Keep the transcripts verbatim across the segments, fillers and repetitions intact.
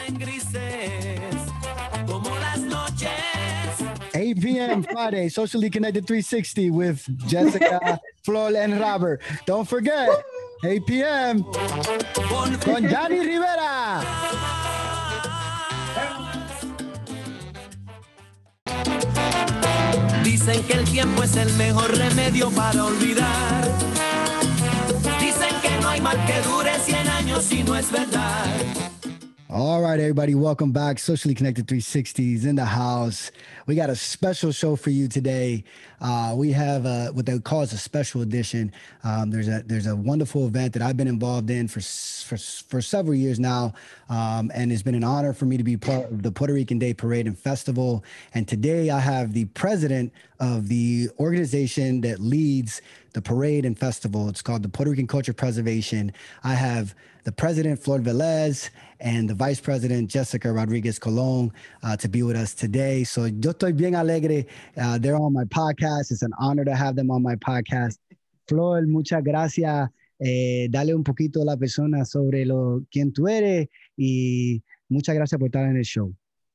en grises, como las noches. eight p.m. Friday, Socially Connected three sixty with Jessica, Flor, and Robert. Don't forget, eight p.m. con Johnny Rivera. Dicen que el tiempo es el mejor remedio para olvidar. Dicen que no hay mal que dure cien años si no es verdad. All right, everybody, welcome back. Socially Connected three sixty is in the house. We got a special show for you today. Uh, we have a, what they call a special edition. Um, there's a there's a wonderful event that I've been involved in for for, for several years now, um, and it's been an honor for me to be part of the Puerto Rican Day Parade and Festival. And today I have the president of the organization that leads the parade and festival. It's called the Puerto Rican Culture Preservation. I have the president, Flor Velez, and the vice president, Jessica Rodriguez Colon, uh, to be with us today. So yo estoy bien alegre. Uh, they're on my podcast. It's an honor to have them on my podcast. Flor, muchas gracias. Eh, dale un poquito a la persona sobre lo quién tú eres y muchas gracias por estar en el show.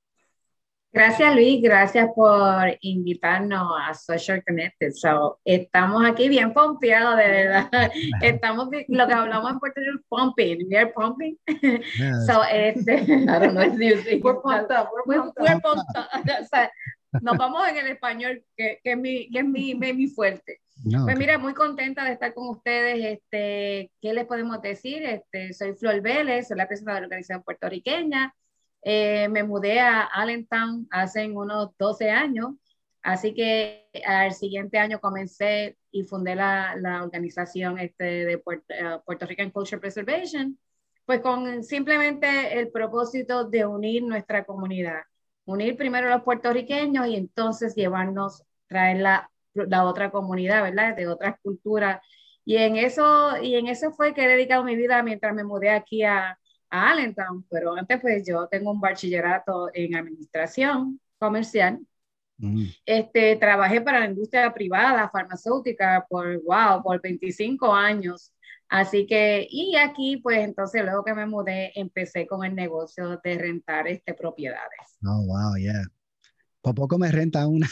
Gracias, Luis. Gracias por invitarnos a Social Connected. So, estamos aquí bien pompeados, de verdad. Estamos, lo que hablamos en Puerto Rico, pumping. We are pumping. Yes. So, este, I don't know if you think. We're pumped up. We're pumped we're, up. We're pumped up. O sea, nos vamos en el español, que, que es, mi, que es mi, mi fuerte. No, pues okay. Mira, muy contenta de estar con ustedes. Este, ¿qué les podemos decir? Este, soy Flor Velez, soy la presidenta de la organización puertorriqueña. Eh, me mudé a Allentown hace unos doce años, así que al siguiente año comencé y fundé la, la organización este, de Puerto, uh, Puerto Rican Culture Preservation, pues con simplemente el propósito de unir nuestra comunidad, unir primero a los puertorriqueños y entonces llevarnos, traer la, la otra comunidad, ¿verdad? De otras culturas, y en eso, y en eso fue que he dedicado mi vida mientras me mudé aquí a a Allentown, pero antes pues yo tengo un bachillerato en administración comercial. Mm. Este, trabajé para la industria privada, farmacéutica, por, wow, por veinticinco años. Así que, y aquí pues entonces luego que me mudé, empecé con el negocio de rentar este, propiedades. Oh, wow, yeah. Por poco me renta una.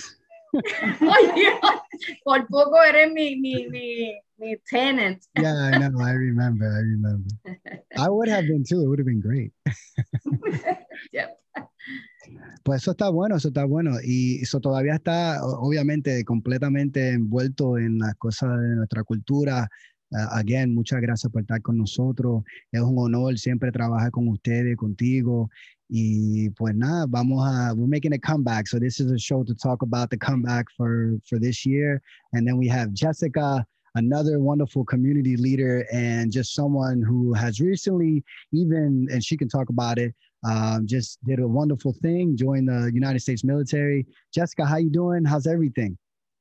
Oye, por poco eres mi, mi, mi, mi tenant. Yeah, I know. I remember. I remember. I would have been too. It would have been great. Yep. Pues eso está bueno, eso está bueno. Y eso todavía está, obviamente, completamente envuelto en las cosas de nuestra cultura. Uh, again, muchas gracias por estar con nosotros. Es un honor siempre trabajar con ustedes, contigo. Y pues nada, vamos a, we're making a comeback. So this is a show to talk about the comeback for, for this year. And then we have Jessica, another wonderful community leader and just someone who has recently even, and she can talk about it, um, just did a wonderful thing, joined the United States military. Jessica, how you doing? How's everything?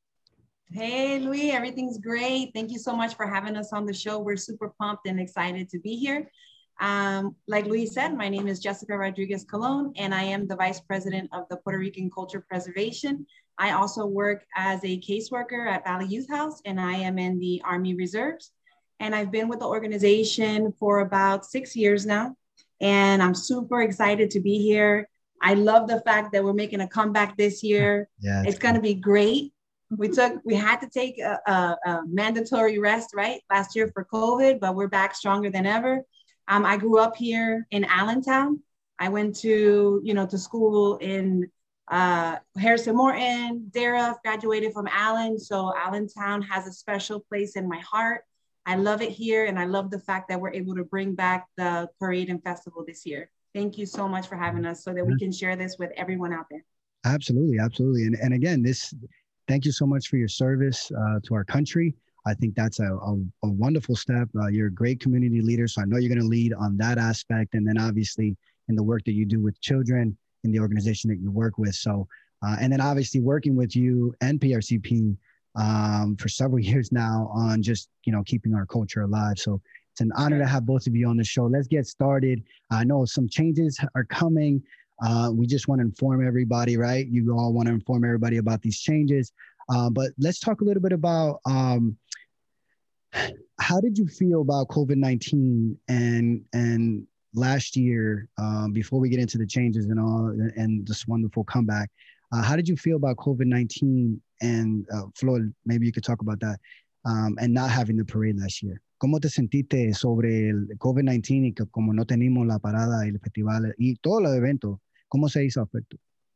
Hey, Luis, everything's great. Thank you so much for having us on the show. We're super pumped and excited to be here. Um, like Luis said, my name is Jessica Rodriguez Colon, and I am the Vice President of the Puerto Rican Culture Preservation. I also work as a caseworker at Valley Youth House, and I am in the Army Reserves. And I've been with the organization for about six years now, and I'm super excited to be here. I love the fact that we're making a comeback this year. Yeah, it's going to be great. We took, we had to take a, a, a mandatory rest, right, last year for COVID, but we're back stronger than ever. Um, I grew up here in Allentown. I went to, you know, to school in uh, Harrison Morton, Dara, graduated from Allen. So Allentown has a special place in my heart. I love it here. And I love the fact that we're able to bring back the parade and festival this year. Thank you so much for having us so that we can share this with everyone out there. Absolutely. Absolutely. And, and again, this, thank you so much for your service uh, to our country. I think that's a, a, a wonderful step. Uh, you're a great community leader, so I know you're going to lead on that aspect. And then obviously in the work that you do with children in the organization that you work with. So, uh, and then obviously working with you and P R C P um, for several years now on just, you know, keeping our culture alive. So it's an honor to have both of you on the show. Let's get started. I know some changes are coming. Uh, we just want to inform everybody, right? You all want to inform everybody about these changes. Uh, but let's talk a little bit about um, how did you feel about COVID nineteen and and last year, um, before we get into the changes and all, and this wonderful comeback, uh, how did you feel about COVID nineteen? And uh, Flor, maybe you could talk about that, um, and not having the parade last year. ¿Cómo te sentiste sobre el COVID nineteen y que como no tenemos la parada y el festival y todos los eventos? ¿Cómo se hizo efecto?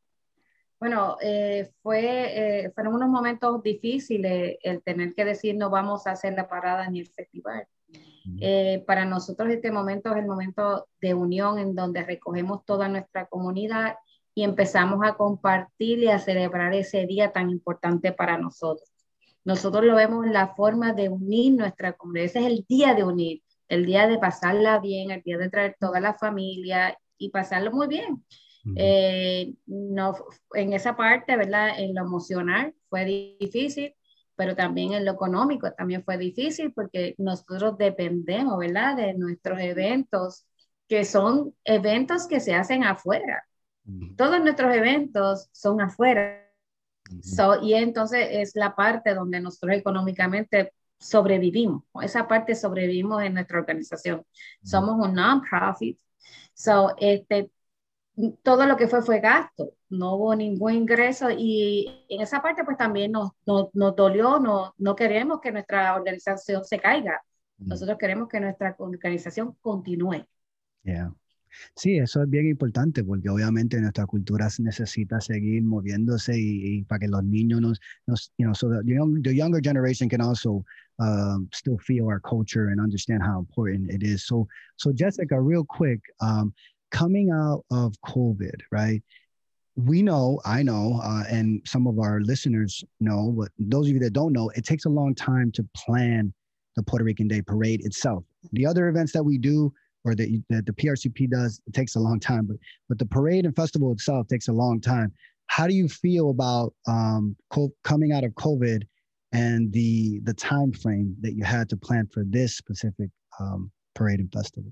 Bueno, eh, fue, eh, fueron unos momentos difíciles el tener que decir no vamos a hacer la parada ni el festival. Uh-huh. Eh, para nosotros este momento es el momento de unión en donde recogemos toda nuestra comunidad y empezamos a compartir y a celebrar ese día tan importante para nosotros. Nosotros lo vemos en la forma de unir nuestra comunidad. Ese es el día de unir, el día de pasarla bien, el día de traer toda la familia y pasarlo muy bien. Uh-huh. Eh, no, en esa parte, ¿verdad? En lo emocional fue difícil, pero también en lo económico también fue difícil porque nosotros dependemos, ¿verdad? De nuestros eventos, que son eventos que se hacen afuera. Uh-huh. Todos nuestros eventos son afuera. Uh-huh. So, y entonces es la parte donde nosotros económicamente sobrevivimos. Esa parte sobrevivimos en nuestra organización. Uh-huh. Somos un non-profit. So, este, todo lo que fue fue gasto, no hubo ningún ingreso y en esa parte pues también nos, nos, nos dolió, no, no queremos que nuestra organización se caiga, nosotros queremos que nuestra organización continúe. Yeah. Sí, eso es bien importante porque obviamente nuestra cultura necesita seguir moviéndose y, y para que los niños nos, nos you know, so that the, young, the younger generation can also um, still feel our culture and understand how important it is. So, so Jessica, real quick, um, coming out of COVID, right? We know, I know, uh, and some of our listeners know, but those of you that don't know, it takes a long time to plan the Puerto Rican Day Parade itself. The other events that we do, or that, that the P R C P does, it takes a long time, but, but the parade and festival itself takes a long time. How do you feel about um, co- coming out of COVID and the, the time frame that you had to plan for this specific um, parade and festival?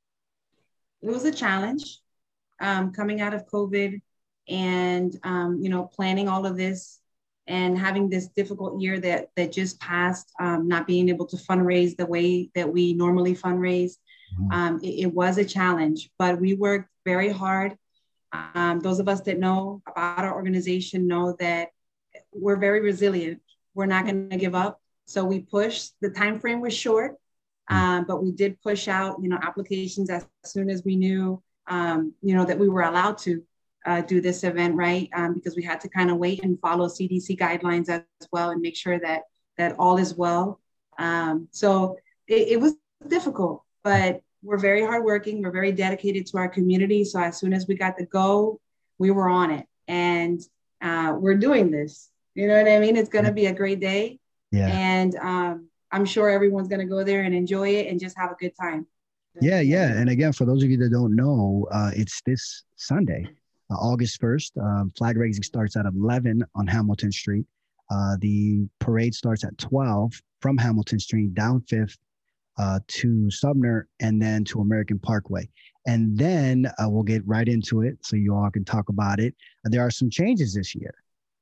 It was a challenge um, coming out of COVID and, um, you know, planning all of this and having this difficult year that, that just passed, um, not being able to fundraise the way that we normally fundraise. Mm-hmm. Um, it, it was a challenge, but we worked very hard. Um, those of us that know about our organization know that we're very resilient. We're not going to give up. So we pushed. The time frame was short. Um, but we did push out, you know, applications as soon as we knew, um, you know, that we were allowed to uh, do this event, right? Um, because we had to kind of wait and follow C D C guidelines as well and make sure that that all is well. Um, so it, it was difficult, but we're very hardworking. We're very dedicated to our community. So as soon as we got the go, we were on it, and uh, we're doing this. You know what I mean? It's going to be a great day, yeah. And um, I'm sure everyone's going to go there and enjoy it and just have a good time. Yeah, yeah. And again, for those of you that don't know, uh, it's this Sunday, uh, August first. Um, flag raising starts at eleven on Hamilton Street. Uh, the parade starts at twelve from Hamilton Street down Fifth uh, to Sumner and then to American Parkway. And then uh, we'll get right into it so you all can talk about it. Uh, there are some changes this year.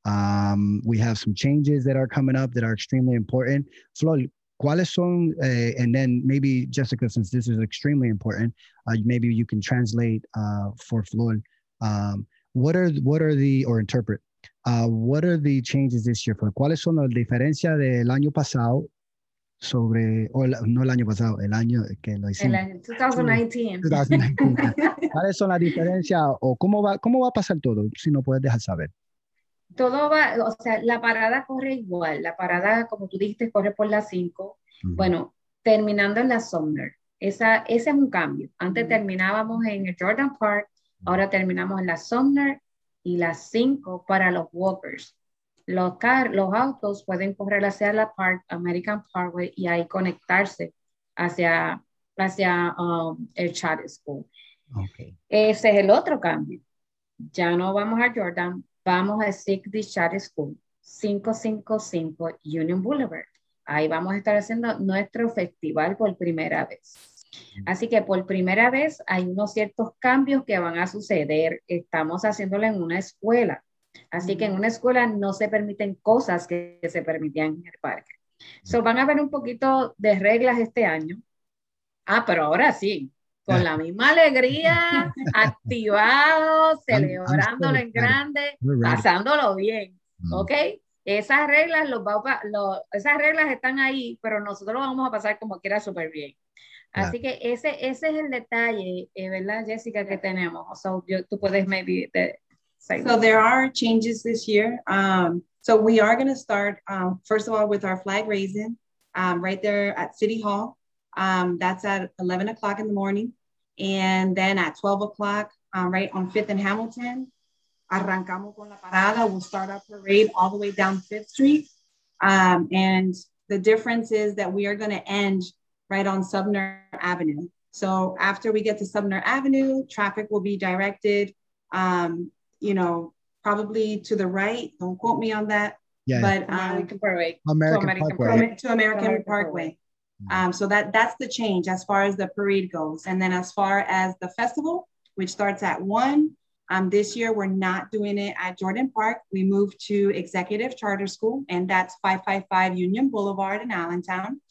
Um, we have some changes that are coming up that are extremely important. Flor, ¿cuáles son, uh, and then maybe Jessica, since this is extremely important, uh, maybe you can translate uh, for Flor. Um, what are what are the, or interpret, uh, what are the changes this year? Flor? ¿Cuáles son las diferencias del año pasado sobre, o la, no el año pasado, el año que lo hicimos? El año twenty nineteen. twenty nineteen. ¿Cuáles son las diferencias o cómo va, cómo va a pasar todo? Si no puedes dejar saber. Todo va, o sea, la parada corre igual. La parada, como tú dijiste, corre por las cinco. Uh-huh. Bueno, terminando en la Sumner. Esa, ese es un cambio. Antes uh-huh. terminábamos en el Jordan Park, ahora terminamos en la Sumner y las cinco para los walkers. Los, car los autos pueden correr hacia la Park, American Parkway y ahí conectarse hacia, hacia um, el Charter School. Okay. Ese es el otro cambio. Ya no vamos a Jordan, vamos a sixty Charter School, quinientos cincuenta y cinco Union Boulevard. Ahí vamos a estar haciendo nuestro festival por primera vez. Así que por primera vez hay unos ciertos cambios que van a suceder. Estamos haciéndolo en una escuela. Así que en una escuela no se permiten cosas que se permitían en el parque. So, van a haber un poquito de reglas este año. Ah, pero ahora sí. con la misma alegría, activados, celebrándolo en grande, pasándolo bien, mm. ¿ok? Esas reglas, los, los, esas reglas están ahí, pero nosotros lo vamos a pasar como quiera súper bien. Así yeah. que ese, ese es el detalle, eh, ¿verdad, Jessica, que tenemos? So, yo, tú puedes maybe... The, so there are changes this year. Um, so we are going to start, um, first of all, with our flag raising um, right there at City Hall. Um, that's at eleven o'clock in the morning. And then at twelve o'clock, um, right on fifth and Hamilton, arrancamos con la parada. We'll start our parade all the way down fifth Street. Um, and the difference is that we are going to end right on Sumner Avenue. So after we get to Sumner Avenue, traffic will be directed, um, you know, probably to the right. Don't quote me on that. Yeah. But um, American Parkway. American, to American Parkway. Parkway. To American, American Parkway. Parkway. Um, so that, that's the change as far as the parade goes. And then as far as the festival, which starts at one, um, this year we're not doing it at Jordan Park. We moved to Executive Charter School, and that's five five five Union Boulevard in Allentown.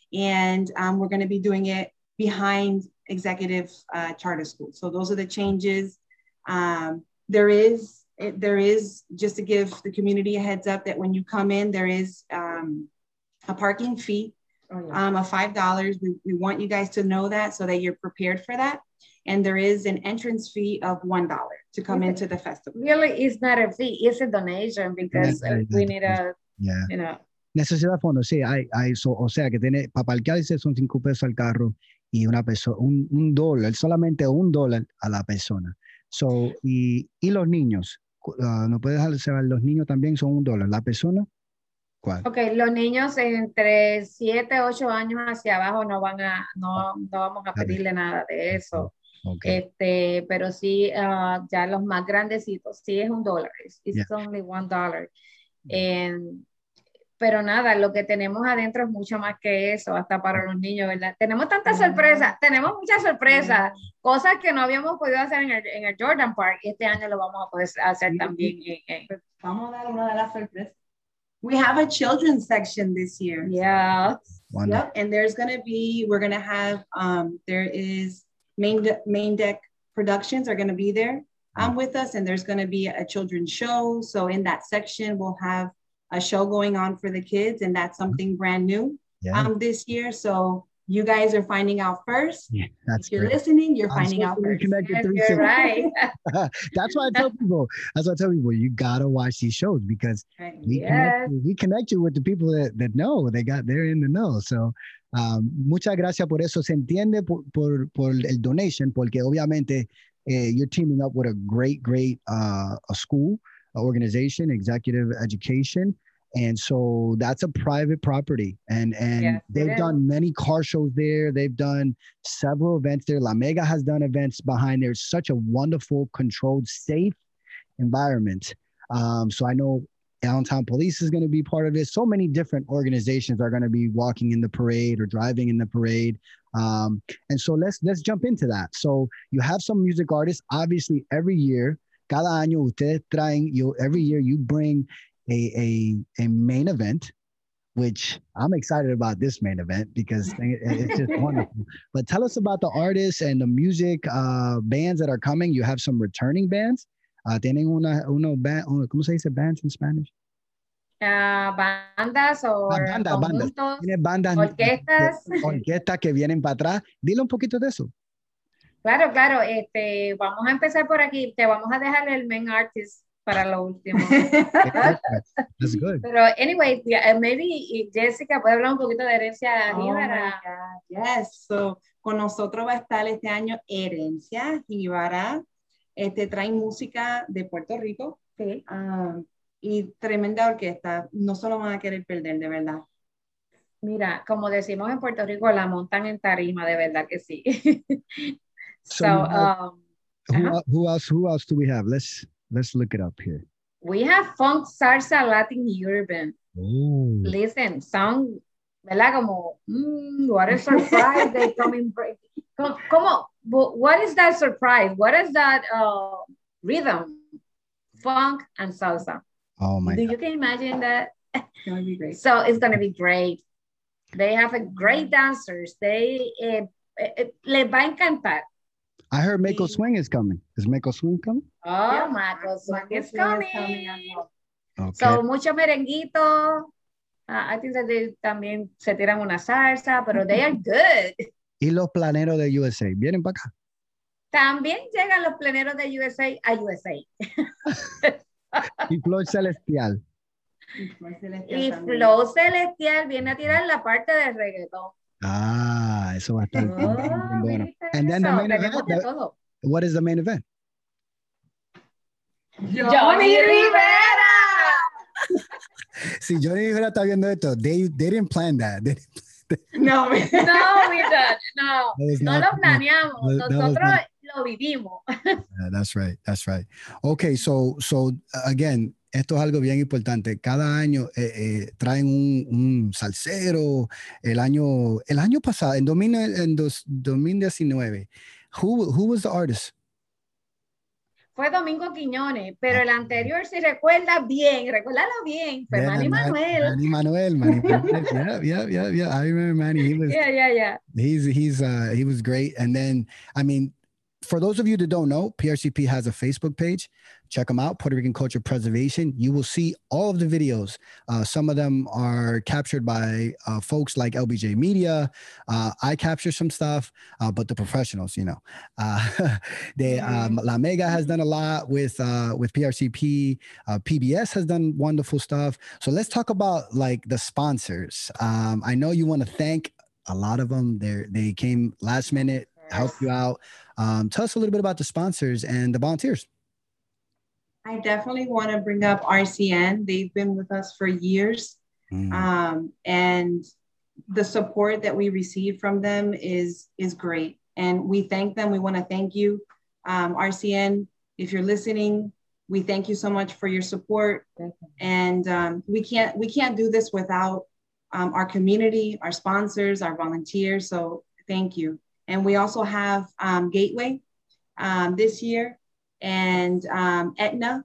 And um, we're gonna be doing it behind Executive uh, Charter School. So those are the changes. Um, there is, it, there is, just to give the community a heads up that when you come in, there is um, a parking fee. Oh, yeah. um, of five dollars. We, we want you guys to know that so that you're prepared for that. And there is an entrance fee of one dollar to come okay. into the festival. Really, it's not a fee, it's a donation because yeah, uh, we need a, yeah. you know. Necesidad fondos, sí, hay, hay, so, o sea que tiene, para parquearse son cinco pesos al carro y una persona, un, un dólar, solamente un dólar a la persona. So, y, y los niños, uh, no puedes dejar saber, los niños también son un dólar, la persona. ¿Cuál? Ok, los niños entre siete, ocho años hacia abajo no van a, no, no vamos a pedirle nada de eso. Okay. Este, pero sí, uh, ya los más grandecitos, sí es un dólar. It's yeah. only one dollar. And, pero nada, lo que tenemos adentro es mucho más que eso, hasta para los niños, ¿verdad? Tenemos tantas sorpresas, tenemos muchas sorpresas, cosas que no habíamos podido hacer en el, en el Jordan Park, y este año lo vamos a poder hacer sí, también. Sí. En, en, vamos a dar una de las sorpresas. We have a children's section this year. Yeah. Yep. And there's going to be, we're going to have, um, there is main, de main deck productions are going to be there um, with us. And there's going to be a children's show. So in that section, we'll have a show going on for the kids. And that's something brand new yeah. um, this year. So you guys are finding out first. Yeah, that's if you're great. Listening, you're I'm finding out first. Yes, you're right. That's why I tell people, that's why I tell people, you gotta watch these shows because right. we, yes. connect, we connect you with the people that, that know, they got, they're in the know. So, um, muchas gracias por eso. Se entiende por, por, por el donation, porque obviamente eh, you're teaming up with a great, great uh, a school, a organization, executive education. And so that's a private property. And, and yes, they've done many car shows there. They've done several events there. La Mega has done events behind there. It's such a wonderful, controlled, safe environment. Um, so I know Allentown Police is going to be part of it. So many different organizations are going to be walking in the parade or driving in the parade. Um, and so let's, let's jump into that. So you have some music artists, obviously every year, cada año ustedes traen, you, every year you bring A, a a main event, which I'm excited about this main event because it's just wonderful. But tell us about the artists and the music uh, bands that are coming. You have some returning bands. Uh, tienen una, una band, una, ¿cómo se dice bands in Spanish? Uh, bandas o ah, banda, bandas. Tiene bandas, orquestas. Orquestas que vienen para atrás. Dile un poquito de eso. Claro, claro. Este, vamos a empezar por aquí. Te vamos a dejar el main artist para lo último. That's good. Pero anyway, yeah, maybe Jessica puede hablar un poquito de Herencia Jíbara. Oh yes, so con nosotros va a estar este año Herencia Jíbara. Este trae música de Puerto Rico. Sí. Um, y tremenda orquesta. No se lo van a querer perder, de verdad. Mira, como decimos en Puerto Rico, la montan en tarima, de verdad que sí. so, so um, who, uh-huh. who else? Who else do we have? Let's Let's look it up here. We have funk, salsa, Latin, urban. Ooh. Listen, sound, ¿verdad? Como, mm, what a surprise they come in. Como, como, what is that surprise? What is that uh, rhythm? Funk and salsa. Oh my Do God. You can imagine that? It's going to be great. So it's going to be great. They have a great dancers. They, eh, eh, les va a encantar. I heard Mako Swing is coming. Is Mako Swing coming? Oh, Yeah. Mako Swing is Swing is coming. coming as well. Okay. So, mucho merenguito. Uh, I think that they también se tiran una salsa, pero they are good. Y los planeros de U S A, ¿vienen para acá? También llegan los pleneros de U S A a U S A. Y Flor Celestial. Y Flor Celestial Y también. Flow Celestial viene a tirar la parte de reggaetón. Ah, eso va a estar bien, bien, bien Oh, bueno. ¿viste And then the eso? main event, Tenemos de the- todo. what is the main event? Johnny Rivera. Si Johnny Rivera está viendo esto, they, they didn't plan that. They- No, No, we don't. No, That was no not- lo planeamos. that- that was Nosotros not- lo vivimos. Yeah, that's right. That's right. Okay, so so again, esto es algo bien importante. Cada año eh, eh, traen un, un salsero. El año el año pasado, en, dos mil, en dos, dos mil diecinueve, who who was the artist? Fue Domingo Quiñones, pero el anterior, si recuerda bien, recuérdalo bien, fue Yeah, Manny Man- Manuel. Manny Manuel. Manny Manuel. Yeah, yeah, yeah, yeah. I remember Manny. He was Yeah, yeah, yeah. he's he's uh he was great. And then I mean, for those of you that don't know, P R C P has a Facebook page. Check them out, Puerto Rican Culture Preservation. You will see all of the videos. Uh, some of them are captured by uh, folks like L B J Media. Uh, I capture some stuff, uh, but the professionals, you know, uh, they um, La Mega has done a lot with uh, with P R C P. Uh, P B S has done wonderful stuff. So let's talk about like the sponsors. Um, I know you want to thank a lot of them. They they came last minute, helped you out. Um, tell us a little bit about the sponsors and the volunteers. I definitely want to bring up R C N. They've been with us for years. Mm. Um, and the support that we receive from them is, is great. And we thank them. We want to thank you. Um, R C N, if you're listening, we thank you so much for your support. And um, we can't we can't do this without um, our community, our sponsors, our volunteers. So thank you. And we also have um, Gateway um, this year, and um, Aetna,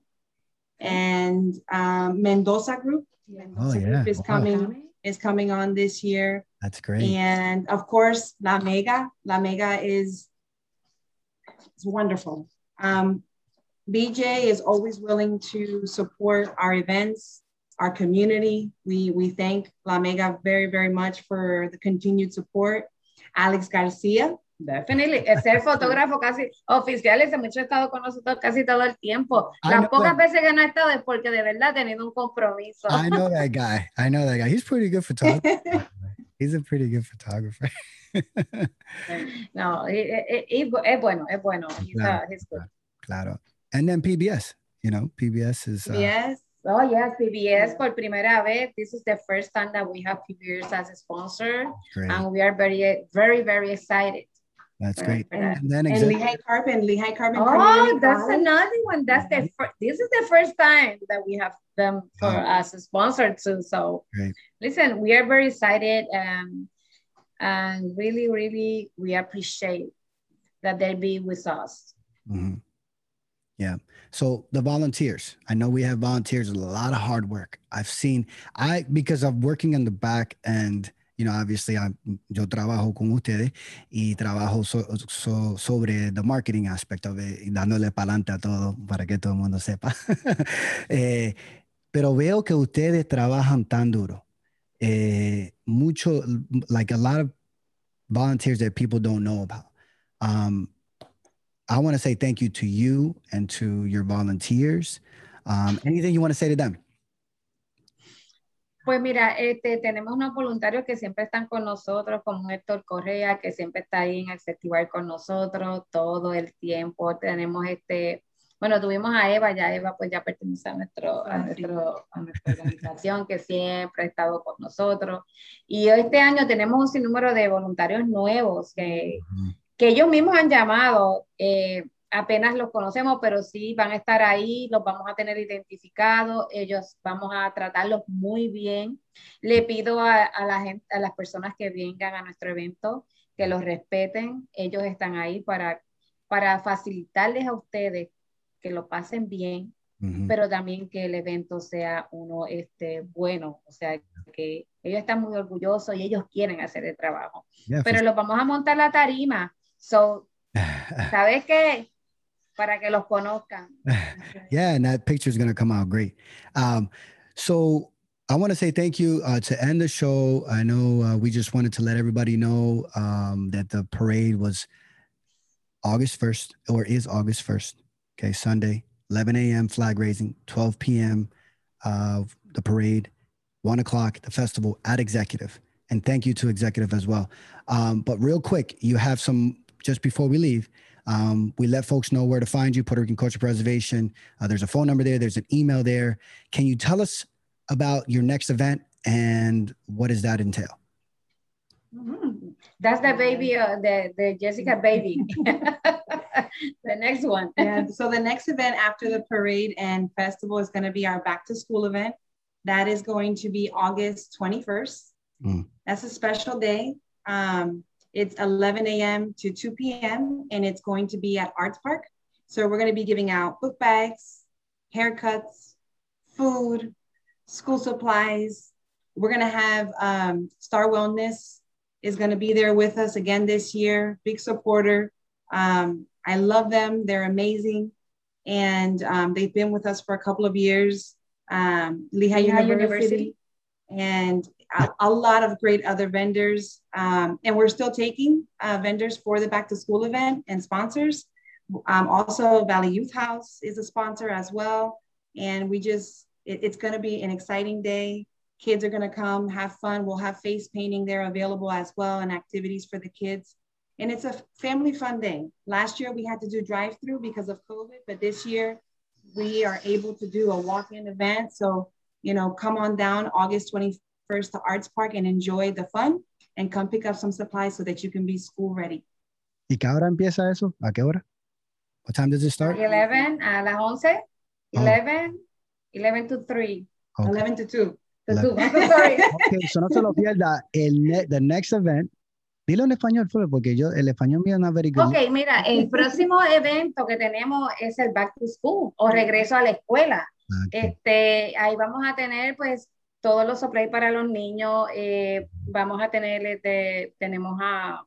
and um, Mendoza Group. Oh, Mendoza yeah. Group is Wow. coming is coming on this year. That's great. And of course, La Mega. La Mega is, is wonderful. Um, B J is always willing to support our events, our community. We, we thank La Mega very, very much for the continued support. Alex Garcia. Definitely. Es el fotógrafo casi oficial, ese muchacho ha estado con nosotros casi todo el tiempo. I Las know pocas that. veces que no ha estado es porque de verdad ha tenido un compromiso. I know that guy. I know that guy. He's pretty good photographer. He's a pretty good photographer. No, y- y- y- es bueno, es bueno. He's, Claro, uh, he's good. Claro. And then P B S, you know, P B S is uh, Yes. Oh, yes, P B S por primera vez. This is the first time that we have P B S as a sponsor, great. and we are very, very, very excited. That's for- great. for that. And then And exec- Lehigh Carbon, Lehigh Carbon. Oh, Community that's College. another one. That's the first. This is the first time that we have them for Oh. as a sponsor too. So, Great. listen, we are very excited, and and really, really, we appreciate that they be with us. Mhm. Yeah. So the volunteers, I know we have volunteers, a lot of hard work. I've seen, I, because I'm working in the back and, you know, obviously I'm, yo trabajo con ustedes y trabajo so, so- sobre the marketing aspect of it y dándole pa'lante a todo para que todo el mundo sepa. Eh, pero veo que ustedes trabajan tan duro. Eh, mucho, like a lot of volunteers that people don't know about. Um, I want to say thank you to you and to your volunteers. Um, anything you want to say to them? Pues mira, este, tenemos unos voluntarios que siempre están con nosotros, como Héctor Correa, que siempre está ahí en el festival con nosotros todo el tiempo. Tenemos este, bueno, tuvimos a Eva, ya Eva pues ya pertenece a, nuestro, a, nuestro, a nuestra organización, que siempre ha estado con nosotros. Y este año tenemos un sinnúmero de voluntarios nuevos que, que ellos mismos han llamado. Eh, apenas los conocemos, pero sí van a estar ahí, los vamos a tener identificados, ellos vamos a tratarlos muy bien. Le pido a, a la gente, a las personas que vengan a nuestro evento, que los respeten, ellos están ahí para, para facilitarles a ustedes que lo pasen bien, Mhm. pero también que el evento sea uno este, bueno, o sea, que ellos están muy orgullosos y ellos quieren hacer el trabajo. Yeah, for Pero los vamos a montar la tarima, so ¿Sabes qué? Para que los conozcan. Yeah, and that picture is going to come out great. Um, so I want to say thank you uh, to end the show. I know uh, we just wanted to let everybody know um, that the parade was August first, or is August first. Okay, Sunday, eleven a.m. flag raising, twelve p.m. Uh, the parade, one o'clock the festival at Executive. And thank you to Executive as well. Um, but real quick, you have some, just before we leave, um, we let folks know where to find you, Puerto Rican Culture Preservation. Uh, there's a phone number there. There's an email there. Can you tell us about your next event and what does that entail? Mm-hmm. That's the baby, uh, the, the Jessica baby. The next one. Yeah, so the next event after the parade and festival is going to be our back to school event. That is going to be August twenty-first. Mm. That's a special day. Um, it's eleven a.m. to two p.m. and it's going to be at Arts Park. So we're going to be giving out book bags, haircuts, food, school supplies. We're going to have um, Star Wellness is going to be there with us again this year. Big supporter. Um, I love them. They're amazing. And um, they've been with us for a couple of years. Um, Lehigh, Lehigh University, University. And a, a lot of great other vendors. Um, and we're still taking uh, vendors for the back to school event and sponsors. Um, also, Valley Youth House is a sponsor as well. And we just, it, it's going to be an exciting day. Kids are going to come have fun. We'll have face painting there available as well and activities for the kids. And it's a family fun day. Last year we had to do drive-through because of COVID, but this year we are able to do a walk-in event. So, you know, come on down August twenty-first to Arts Park and enjoy the fun and come pick up some supplies so that you can be school ready. ¿Y qué hora empieza eso? ¿A qué hora? What time does it start? eleven, a las once, eleven, oh. eleven to three, okay. eleven to two. Okay, so no se lo pierda. El ne the next event, dilo en español, porque yo, el español mío no es very good. Ok, mira, el próximo evento que tenemos es el Back to School o regreso a la escuela. Okay. Este, ahí vamos a tener pues todos los supplies para los niños. Eh, vamos a tener, este, tenemos a,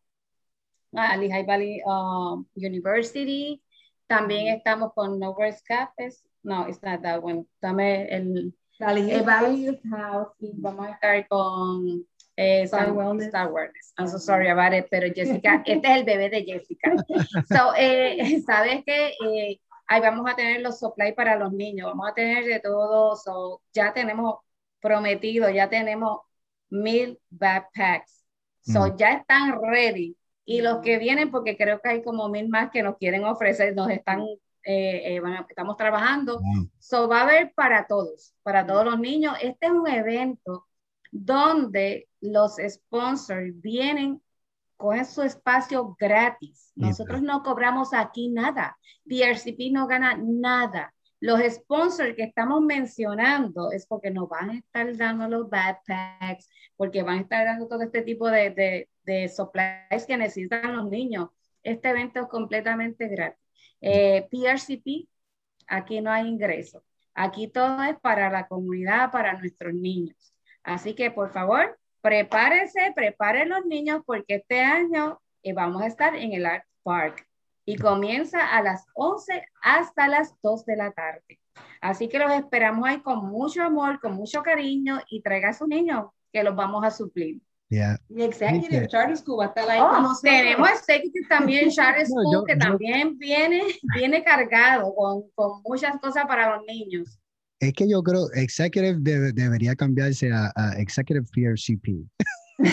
a Lehigh Valley uh, University. También estamos con Nowhere Escapes. No, it's not that one. Dame el... Valley Youth, Valley Youth House, y vamos a estar con eh, Star, Wellness. Star Wellness. I'm so sorry about it, pero Jessica, este es el bebé de Jessica. So, eh, ¿sabes qué? Eh, ahí vamos a tener los supplies para los niños, vamos a tener de todo. So, ya tenemos prometido, ya tenemos mil backpacks. So, mm. ya están ready. Y los que vienen, porque creo que hay como mil más que nos quieren ofrecer, nos están Eh, eh, bueno, estamos trabajando, wow. So va a haber para todos, para todos los niños. Este es un evento donde los sponsors vienen, cogen su espacio gratis. Nosotros yeah. no cobramos aquí nada, P R C P no gana nada. Los sponsors que estamos mencionando es porque nos van a estar dando los backpacks, porque van a estar dando todo este tipo de, de, de supplies que necesitan los niños. Este evento es completamente gratis. Eh, P R C P, aquí no hay ingreso. Aquí todo es para la comunidad, para nuestros niños. Así que, por favor, prepárense, preparen los niños, porque este año eh, vamos a estar en el Art Park. Y comienza a las once hasta las dos de la tarde. Así que los esperamos ahí con mucho amor, con mucho cariño, y traiga a sus niños que los vamos a suplir. Yeah. Y Executive Charter School va a estar ahí oh, con nosotros. Tenemos Executive también, Charter School, no, yo, que yo, también viene, viene cargado con, con muchas cosas para los niños. Es que yo creo Executive debe, debería cambiarse a, a Executive P R C P. Yo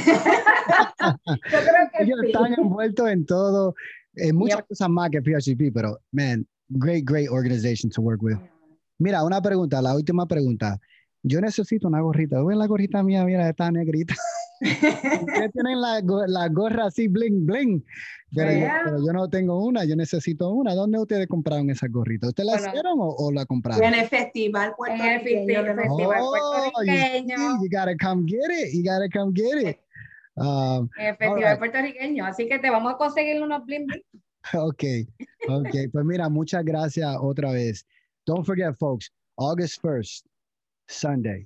creo que ellos sí. Están envueltos en todo, en muchas yep. cosas más que P R C P, pero, man, great, great organization to work with. Mira, una pregunta, la última pregunta. Yo necesito una gorrita. ¿Ven la gorrita mía? Mira, está negrita. Ustedes tienen la, la gorra así bling bling, pero, yeah. yo, pero yo no tengo una, yo necesito una. ¿Dónde ustedes compraron esas gorritas? ¿Ustedes bueno, la hicieron o, o la compraron? En el festival puertorriqueño. En el festival oh, puertorriqueño. You, you gotta come get it, you gotta come get it. Um, en el festival right. puertorriqueño, así que te vamos a conseguir unos bling bling. Ok, ok, pues mira, muchas gracias otra vez. Don't forget, folks, August first, Sunday,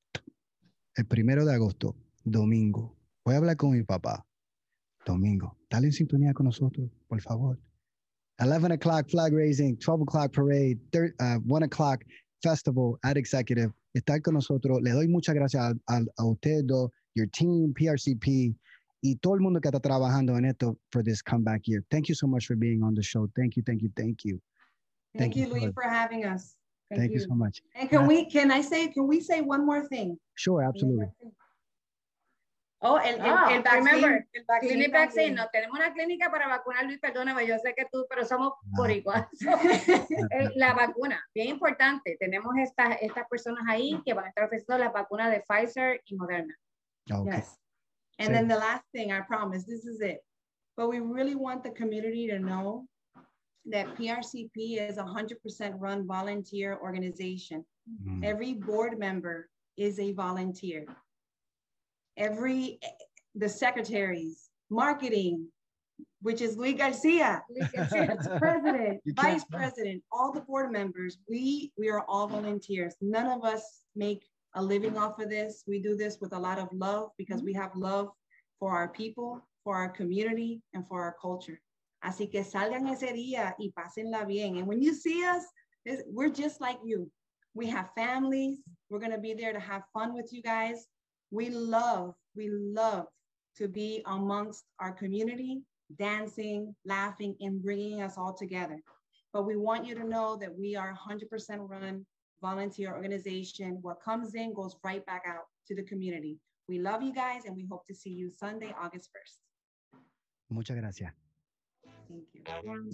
el primero de agosto, domingo. Voy a hablar con mi papá. Domingo. Dale en sintonía con nosotros, por favor. eleven o'clock flag raising, twelve o'clock parade, thir- uh, one o'clock festival at Executive. Estar con nosotros. Le doy muchas gracias a, a, a usted, your team, P R C P, y todo el mundo que está trabajando en esto for this comeback year. Thank you so much for being on the show. Thank you, thank you, thank you. Thank, Thank you, you Luis, for- for having us. Thank, thank you. you so much. And can Uh, we, can I say, can we say one more thing? Sure, absolutely. Oh, el, el, Oh, el vaccine, remember, el vaccine Clinic Vaccine, también. no tenemos una clínica para vacunar, Luis, perdóname, yo sé que tú, pero somos Ah. por igual. Eh, la vacuna, bien importante, tenemos estas, estas personas ahí que van a estar ofreciendo las vacunas de Pfizer y Moderna. Okay. Yes. And So- then the last thing, I promise, this is it. But we really want the community to know that P R C P is a one hundred percent run volunteer organization. Mm. Every board member is a volunteer. Every, the secretaries, marketing, which is Luis Garcia, Luis Garcia. president, You can't- vice president, all the board members, we, we are all volunteers. None of us make a living off of this. We do this with a lot of love because we have love for our people, for our community, and for our culture. Así que salgan ese día y pásenla bien. And when you see us, it's- we're just like you. We have families. We're gonna be there to have fun with you guys. We love, we love to be amongst our community, dancing, laughing, and bringing us all together. But we want you to know that we are one hundred percent run volunteer organization. What comes in goes right back out to the community. We love you guys and we hope to see you Sunday, August first. Muchas gracias. Thank you.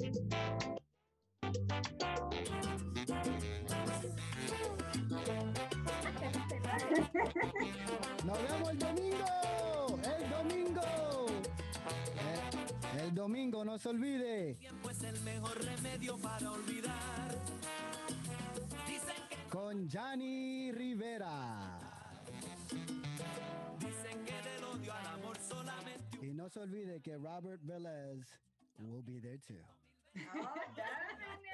Nos vemos el domingo. El domingo. El, el domingo, no se olvide. Tiempo es el mejor remedio para olvidar. Dicen que, Con Johnny Rivera. dicen que del odio al amor solamente un Y no se olvide que Robert Velez will be there too. Oh, definitely.